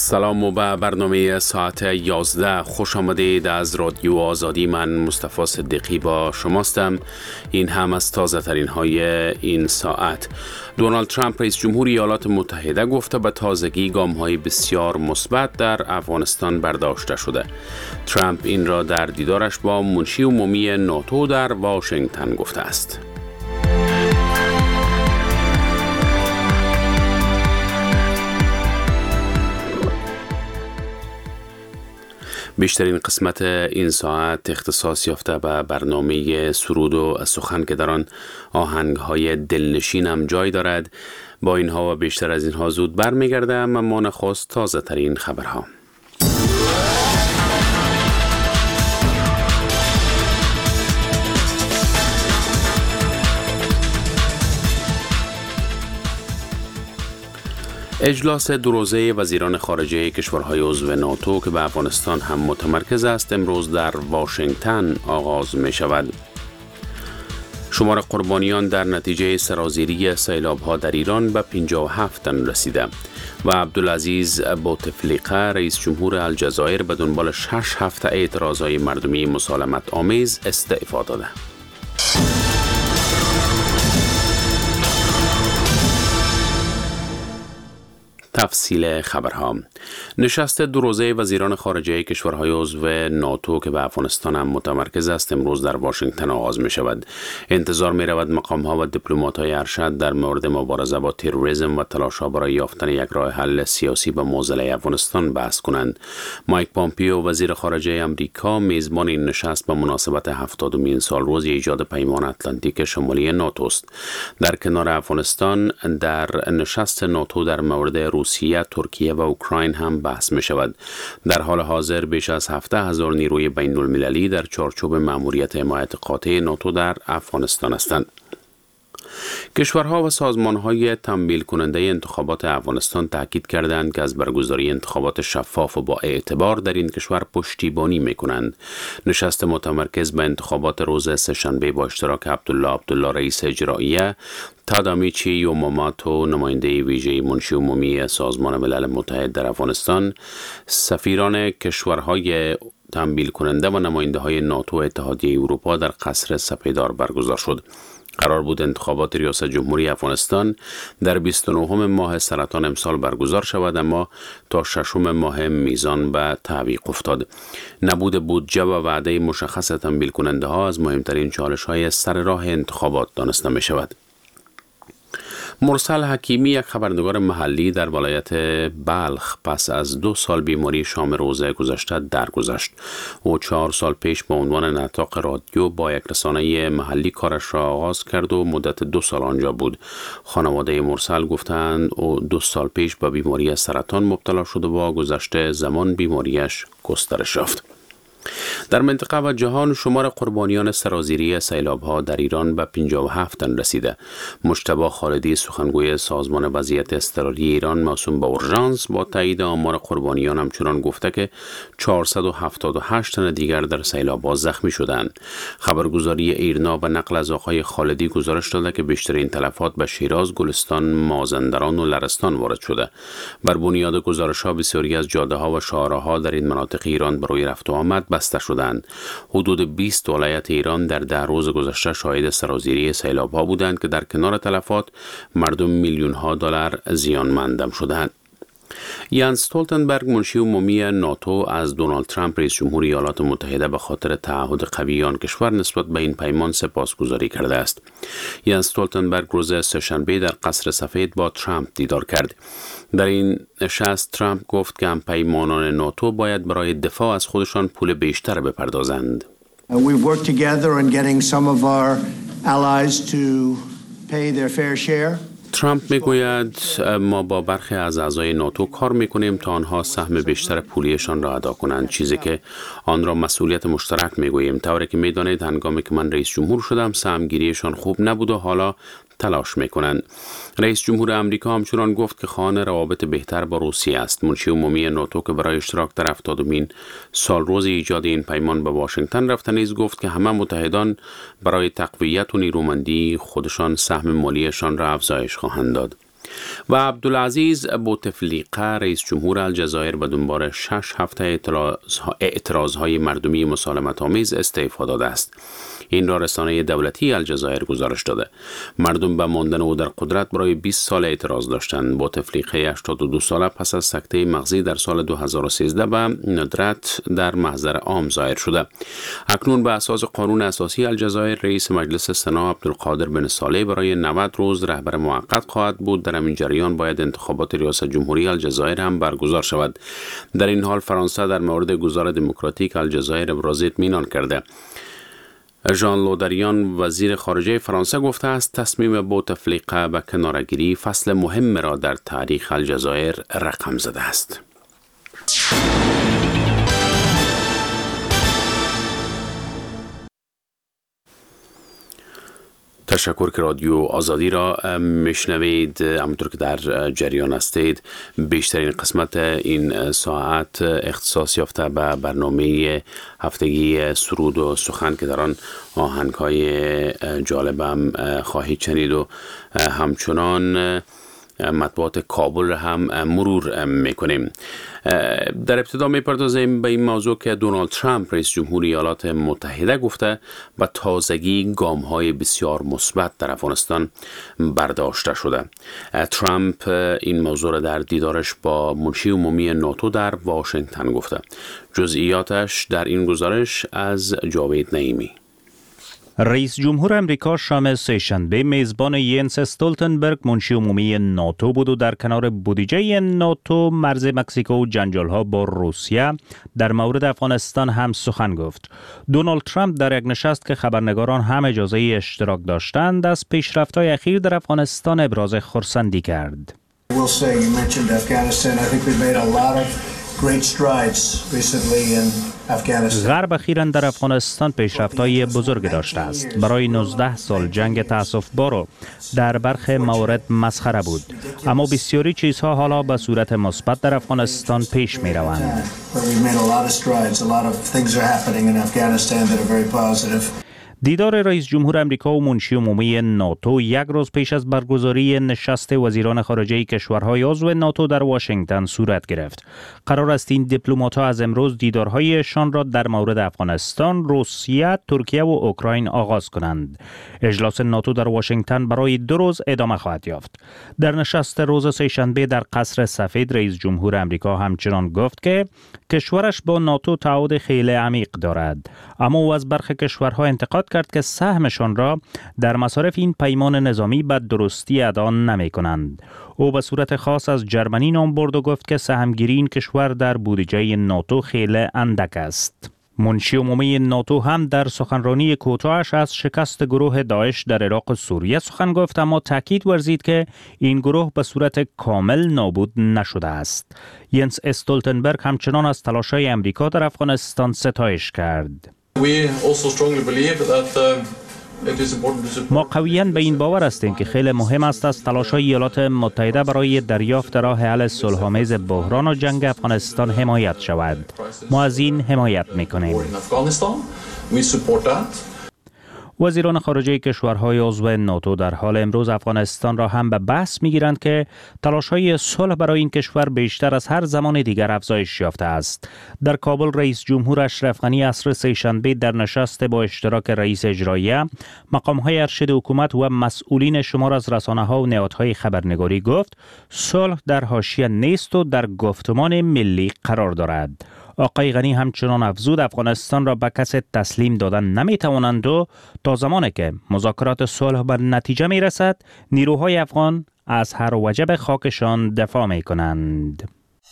سلام و به برنامه ساعت 11 خوش آمدید. از رادیو آزادی من مصطفی صدیقی با شماستم. این هم از تازه ترین های این ساعت. دونالد ترامپ رئیس جمهور ایالات متحده گفته به تازگی گام های بسیار مثبت در افغانستان برداشته شده. ترامپ این را در دیدارش با منشی عمومی ناتو در واشنگتن گفته است. بیشترین قسمت این ساعت اختصاص یافته به برنامه سرود و سخن که در آن آهنگ‌های دلنشین هم جای دارد. با اینها و بیشتر از اینها زود برمیگردم، اما نخست تازه ترین خبرها. اجلاس دو روزه وزیران خارجه کشورهای عضو ناتو که به افغانستان هم متمرکز است امروز در واشنگتن آغاز می شود. شمار قربانیان در نتیجه سرازیری سیلاب‌ها در ایران به 57 تن رسیده و عبدالعزیز بوتفلیقه رئیس جمهور الجزایر به دنبال 6 هفته اعتراضهای مردمی مسالمت آمیز استعفا داده. تفصیل خبرها. نشست دو روزه وزیران خارجه کشورهای عضو ناتو که به افغانستان هم متمرکز است امروز در واشنگتن آغاز می شود. انتظار می رود مقام ها و دیپلمات های ارشد در مورد مبارزه با تروریسم و تلاش ها برای یافتن یک راه حل سیاسی به معضله افغانستان بحث کنند. مایک پامپیو وزیر خارجه امریکا میزبان این نشست به مناسبت 70مین سالروز ایجاد پیمان اتلانتیک شمالی ناتو است. در کنار افغانستان در نشست ناتو در مورد روسیه، ترکیه و اوکراین هم بحث می شود. در حال حاضر بیش از 17,000 نیروی بین المللی در چارچوب مأموریت حمایت قاطع ناتو در افغانستان هستند. کشورها و سازمان‌های تمویل کننده انتخابات افغانستان تاکید کردند که از برگزاری انتخابات شفاف و با اعتبار در این کشور پشتیبانی می‌کنند. نشست متمرکز به انتخابات روز سه‌شنبه با اشتراک عبدالله رئیس اجراییه، تادامیچی یوماماتو نماینده ویژه منشی عمومی سازمان ملل متحد در افغانستان، سفیران کشورهای تمویل کننده و نماینده‌های ناتو و اتحادیه اروپا در قصر سپیدار برگزار شد. قرار بود انتخابات ریاست جمهوری افغانستان در 29 ماه سرطان امسال برگزار شود، اما تا 6 ماه میزان به تعویق افتاد. نبود بودجه و وعده مشخص تمویل کننده ها از مهمترین چالش های سر راه انتخابات دانسته می شود. مرسل حکیمی یک خبرنگار محلی در ولایت بلخ پس از 2 سال بیماری شام روز گذشته درگذشت. او 4 سال پیش به عنوان نطاق رادیو با یک رسانه محلی کارش را آغاز کرد و مدت 2 سال آنجا بود. خانواده مرسل گفتند او 2 سال پیش به بیماری سرطان مبتلا شد و با گذشت زمان بیماریش گسترش یافت. در منطقه و جهان شمار قربانیان سرازیری سیلاب‌ها در ایران به 57 تن رسیده. مجتبی خالدی سخنگوی سازمان وضعیت اضطراری ایران موسوم به اورژانس با تایید آمار قربانیان همچنان گفته که 478 تن دیگر در سیلاب‌ها زخمی شدند. خبرگزاری ایرنا به نقل از آقای خالدی گزارش داده که بیشترین تلفات به شیراز، گلستان، مازندران و لرستان وارد شده. بر بنیاد گزارش‌ها بسیاری از جاده‌ها و شاهراه‌ها در این مناطق ایران برای رفت و آمد بسته شدند. حدود 20 ولایت ایران در 10 روز گذشته شاهد سرازیری سیلاب‌ها بودند که در کنار تلفات مردم میلیون‌ها دلار زیانمند شدند. یانس استولتنبرگ منشی عمومی ناتو از دونالد ترامپ رئیس جمهور ایالات متحده به خاطر تعهد قوی آن کشور نسبت به این پیمان سپاسگزاری کرده است. یانس استولتنبرگ روز سه‌شنبه در قصر سفید با ترامپ دیدار کرد. در این نشست ترامپ گفت که همپیمانان ناتو باید برای دفاع از خودشان پول بیشتر بپردازند. We've worked together on getting some of our allies to pay their fair share. ترامپ میگوید ما با برخی از اعضای ناتو کار میکنیم تا آنها سهم بیشتر پولیشان را ادا کنند، چیزی که آن را مسئولیت مشترک میگوییم. طوری که میدانید هنگامی که من رئیس جمهور شدم سهمگیریشان خوب نبود و حالا تلاش میکنند. رئیس جمهور امریکا همچنان گفت که خواهان روابط بهتر با روسیه است. منشی عمومی ناتو که برای اشتراک در 70مین سالروز ایجاد این پیمان به واشنگتن رفته نیز گفت که همه متحدان برای تقویت و نیرومندی خودشان سهم مالیشان را افزایش خواهند داد. و عبدالعزیز بوتفلیقه رئیس جمهور الجزایر به دنبال 6 هفته اعتراضهای مردمی مسالمت آمیز استعفا داده است. این را رسانه دولتی الجزایر گزارش داده. مردم به ماندن او در قدرت برای 20 سال اعتراض داشتند. بوتفلیقه 82 ساله پس از سکته مغزی در سال 2013 به ندرت در محضر عام ظاهر شده. اکنون به اساس قانون اساسی الجزایر رئیس مجلس سنا عبدالقادر بن صالح برای 90 روز رهبر موقت خواهد بود. در همین جریان باید انتخابات ریاست جمهوری الجزایر هم برگزار شود. در این حال فرانسه در مورد گذار دموکراتیک الجزایر ابراز اطمینان کرده. ژان لودریان وزیر خارجه فرانسه گفته است تصمیم بوتفلیقه به کناره‌گیری فصل مهم را در تاریخ الجزایر رقم زده است. تشکر که رادیو آزادی را میشنوید. همونطور که در جریان هستید بیشترین قسمت این ساعت اختصاص یافته به برنامه هفتگی سرود و سخن که در آن آهنگ‌های جالبم خواهید شنید و همچنان مطبوعات کابل را هم مرور میکنیم. در ابتدا میپردازیم به این موضوع که دونالد ترامپ رئیس جمهور ایالات متحده گفته با تازگی گام‌های بسیار مثبت در افغانستان برداشته شده. ترامپ این موضوع را در دیدارش با منشی عمومی ناتو در واشنگتن گفته. جزئیاتش در این گزارش از جاوید نعیمی. رئیس جمهور امریکا شام سه‌شنبه میزبان ینس استولتنبرگ منشی عمومی ناتو بود و در کنار بودجه ناتو، مرز مکزیکو و جنجال‌ها با روسیه در مورد افغانستان هم سخن گفت. دونالد ترامپ در یک نشست که خبرنگاران هم اجازه اشتراک داشتند از پیشرفت‌های اخیر در افغانستان ابراز خرسندی کرد. غرب اخیراً در افغانستان پیشرفت‌های بزرگ داشته است. برای 19 سال جنگ تأسف‌بار در برخی موارد مسخره بود، اما بسیاری چیزها حالا به صورت مثبت در افغانستان پیش می‌روند. دیدار رئیس جمهور امریکا و منشی عمومی ناتو یک روز پیش از برگزاری نشست وزیران خارجه کشورهای عضو ناتو در واشنگتن صورت گرفت. قرار است این دیپلمات‌ها از امروز دیدارهایشان را در مورد افغانستان، روسیه، ترکیه و اوکراین آغاز کنند. اجلاس ناتو در واشنگتن برای 2 روز ادامه خواهد یافت. در نشست روز سه‌شنبه در قصر سفید رئیس جمهور امریکا همچنان گفت که کشورش با ناتو تعهد خیلی عمیق دارد، اما او از برخی کشورها انتقاد کرد که سهمشان را در مصارف این پیمان نظامی به درستی ادا نمی کنند. او به صورت خاص از جرمنی نام برد و گفت که سهمگیری این کشور در بودجه ناتو خیلی اندک است. منشی عمومی ناتو هم در سخنرانی کوتاهش از شکست گروه داعش در عراق و سوریه سخن گفت، اما تاکید ورزید که این گروه به صورت کامل نابود نشده است. ینس استولتنبرگ همچنان از تلاش‌های امریکا در افغانستان ستایش کرد. ما قویاً به این باور هستیم که خیلی مهم است از تلاش‌های ایالات متحده برای دریافت راه حل صلح‌آمیز بحران و جنگ افغانستان حمایت شود. ما از این حمایت می‌کنیم. وزیران خارجه کشورهای عضو ناتو در حال امروز افغانستان را هم به بحث می‌گیرند که تلاش‌های صلح برای این کشور بیشتر از هر زمان دیگر افزایش یافته است. در کابل رئیس جمهور اشرف غنی عصر سه‌شنبه در نشست با اشتراک رئیس اجراییه، مقام‌های ارشد حکومت و مسئولین شمار از رسانه‌ها و نهادهای خبرنگاری گفت صلح در حاشیه نیست و در گفتمان ملی قرار دارد. آقای غنی همچنان افزود افغانستان را به کسی تسلیم دادن نمیتوانند و تا زمانی که مذاکرات صلح به نتیجه میرسد نیروهای افغان از هر وجب خاکشان دفاع میکنند.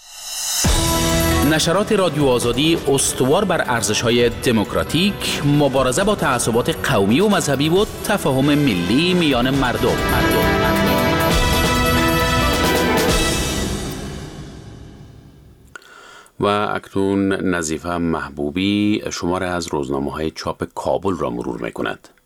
نشرات رادیو آزادی استوار بر ارزش‌های دموکراتیک، مبارزه با تعصبات قومی و مذهبی و تفاهم ملی میان مردم. و اکنون نظیفه محبوبی شماره از روزنامه‌های چاپ کابل را مرور می‌کند.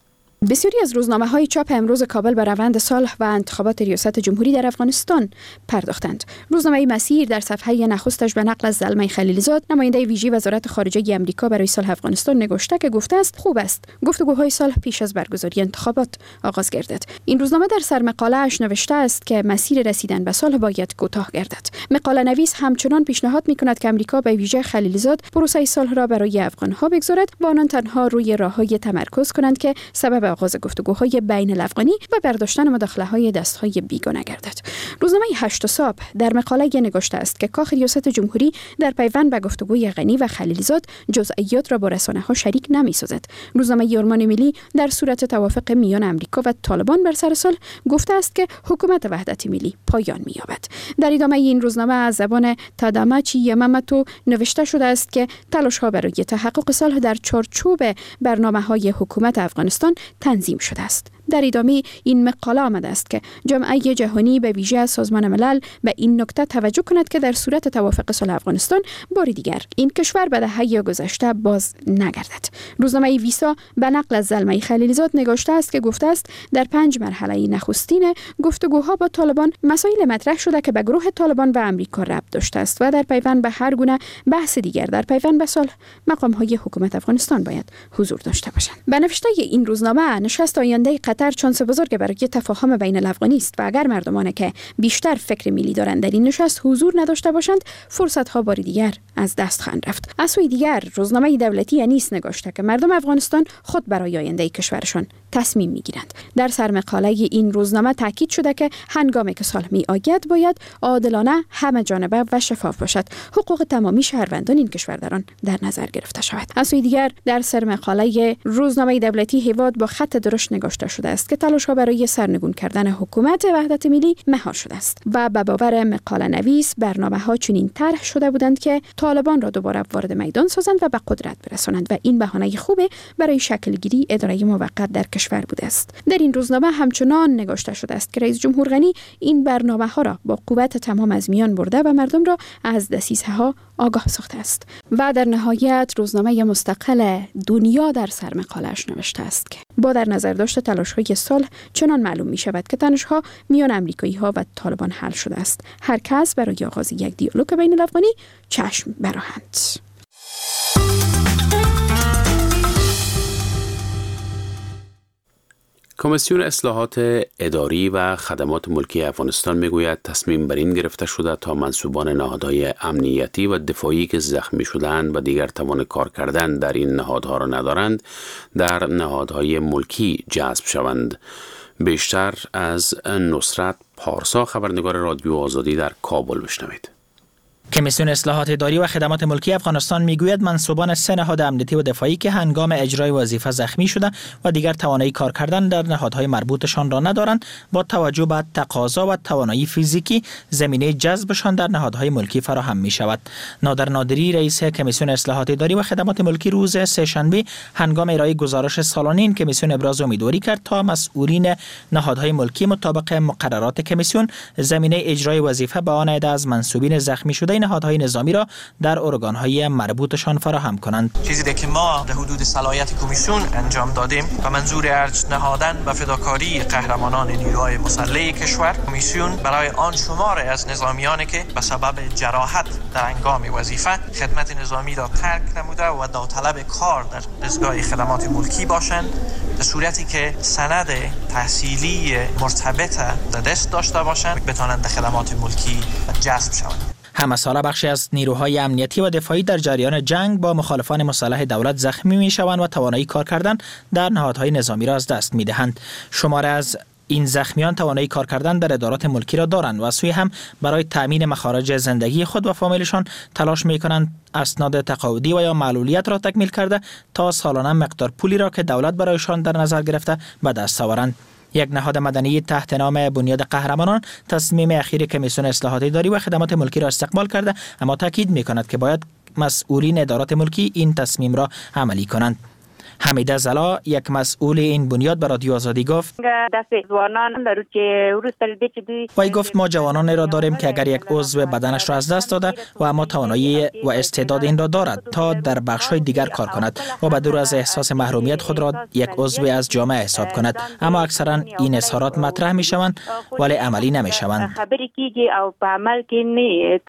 بسیاری از روزنامه‌های چاپ امروز کابل به روند صلح و انتخابات ریاست جمهوری در افغانستان پرداختند. روزنامه مسیر در صفحه نخستش به نقل از زلمه خلیلزاد، نماینده ویژه وزارت خارجه آمریکا برای صلح افغانستان نگاشته که گفته است خوب است گفتگوهای صلح پیش از برگزاری انتخابات آغاز گردد. این روزنامه در سرمقاله اش نوشته است که مسیر رسیدن به صلح باید کوتاه گردد. مقاله نویس همچنان پیشنهاد می‌کند که آمریکا به ویژه خلیلزاد پروسه صلح را برای افغان‌ها بگذارد و آنان تنها روی راه‌های تمرکز کنند که سبب آغاز گفتگوهای بین الافغانی و برداشتن مداخله‌های دست‌های بیگانه گردد. روزنامه هشت صبح در مقاله نگاشته است که کاخ ریاست جمهوری در پیوند به گفتگوی غنی و خلیلزاد جزئیات را با رسانه‌ها شریک نمی‌سازد. روزنامه یارمان ملی در صورت توافق میان آمریکا و طالبان بر سر صلح گفته است که حکومت وحدت ملی پایان می‌یابد. در ادامه این روزنامه از زبان تاداماچی یاماماتو نوشته شده است که تلاش‌ها برای تحقق صلح در چارچوب برنامه‌های حکومت افغانستان تنظیم شده است. در ادامه این مقاله آمده است که جامعه جهانی به ویژه سازمان ملل به این نکته توجه کند که در صورت توافق صلح افغانستان بار دیگر این کشور به دهه گذشته باز نگردد. روزنامه ویسا به نقل از زلمه خلیلزاد نگاشته است که گفته است در 5 مرحله نخستین گفتگوها با طالبان مسائل مطرح شده که به گروه طالبان و آمریکا ربط داشته است و در پیوند به هر گونه بحث دیگر در پیوند به صلح مقام‌های حکومت افغانستان باید حضور داشته باشند. به نوشته این روزنامه نشست آینده قطر شانس بزرگ برای تفاهم بین الافغانی است و اگر مردمانی که بیشتر فکر ملی دارند در این نشست حضور نداشته باشند فرصت‌ها بار دیگر از دست خواهند رفت. از سوی دیگر روزنامه دولتی انیس نگاشته که مردم افغانستان خود برای آینده کشورشان تصمیم میگیرند. در سرمقاله این روزنامه تاکید شده که هنگامی که صلح میآید باید عادلانه، همه جانبه و شفاف باشد. حقوق تمامی شهروندان این کشور در آن در نظر گرفته شود. از سوی دیگر در سرمقاله روزنامه دولتی هیواد با خط درشت نگاشته شده است که تلاش‌ها برای سرنگون کردن حکومت وحدت ملی مهار شده است و به باور مقاله نویس برنامه‌ها چنین طرح شده بودند که طالبان را دوباره وارد میدان سازند و به قدرت برسانند و این بهانه خوبی برای شکلگیری اداره موقت در کشور بوده است. در این روزنامه همچنان نگاشته شده است که رئیس جمهور غنی این برنامه‌ها را با قوت تمام از میان برده و مردم را از دسیسه‌ها آگاه ساخته است. و در نهایت روزنامه مستقل دنیا در سرمقاله‌اش نوشته است که با در نظر داشت تلاش‌های صلح چنان معلوم می شود که تنش‌ها میان آمریکایی‌ها و طالبان حل شده است. هر کس برای آغاز یک دیالوگ بین الافغانی چشم براهند. کمیسیون اصلاحات اداری و خدمات ملکی افغانستان میگوید تصمیم بر این گرفته شده تا منصوبان نهادهای امنیتی و دفاعی که زخمی شدند و دیگر توان کار کردن در این نهادها را ندارند در نهادهای ملکی جذب شوند. بیشتر از نصرت پارسا، خبرنگار رادیو آزادی در کابل، بشنوید. کمیسیون اصلاحات اداری و خدمات ملکی افغانستان میگوید منصوبان 3 نهاد امنیتی و دفاعی که هنگام اجرای وظیفه زخمی شده و دیگر توانایی کار کردن در نهادهای مربوطشان را ندارند، با توجه به تقاضا و توانایی فیزیکی زمینه جذبشان در نهادهای ملکی فراهم می شود. نادر نادری، رئیس کمیسیون اصلاحات اداری و خدمات ملکی، روز سه‌شنبه هنگام ارائه گزارش سالانه این کمیسیون ابراز امیدواری کرد تا مسئولین نهادهای ملکی مطابق مقررات کمیسیون زمینه اجرای وظیفه به آن عده از منصوبین زخمی شده نهادهای نظامی را در ارگان‌های مربوطشان فراهم کنند. چیزی که ما در حدود صلاحیت کمیسیون انجام دادیم و منظور ارج نهادن و فداکاری قهرمانان نیروهای مسلح کشور، کمیسیون برای آن شمار از نظامیانی که به سبب جراحت در هنگام وظیفه خدمت نظامی را ترک نموده و داوطلب کار در دستگاه خدمات ملکی باشند، به صورتی که سند تحصیلی مرتبط در دست داشته باشند بتوانند به خدمات ملکی جذب شوند. همه ساله بخشی از نیروهای امنیتی و دفاعی در جریان جنگ با مخالفان مسلح دولت زخمی می شوند و توانایی کار کردن در نهادهای نظامی را از دست می دهند. شماره از این زخمیان توانایی کار کردن در ادارات ملکی را دارند و سوی هم برای تأمین مخارج زندگی خود و فامیلشان تلاش می کنند اسناد تقاعدی و یا معلولیت را تکمیل کرده تا سالانه مقدار پولی را که دولت برایشان در نظر گرفته به دست آورند. یک نهاد مدنی تحت نام بنیاد قهرمانان تصمیم اخیر کمیسیون اصلاحات اداری و خدمات ملکی را استقبال کرده، اما تاکید می‌کند که باید مسئولین ادارات ملکی این تصمیم را عملی کنند. حمیده زلا یک مسئول این بنیاد به رادیو آزادی گفت وی گفت ما جوانانی را داریم که اگر یک عضو بدنش را از دست داده و اما توانایی و استعداد این را دارد تا در بخش‌های دیگر کار کند و به دور از احساس محرومیت خود را یک عضو از جامعه حساب کند، اما اکثرا این اظهارات مطرح می‌شوند ولی عملی نمی‌شوند.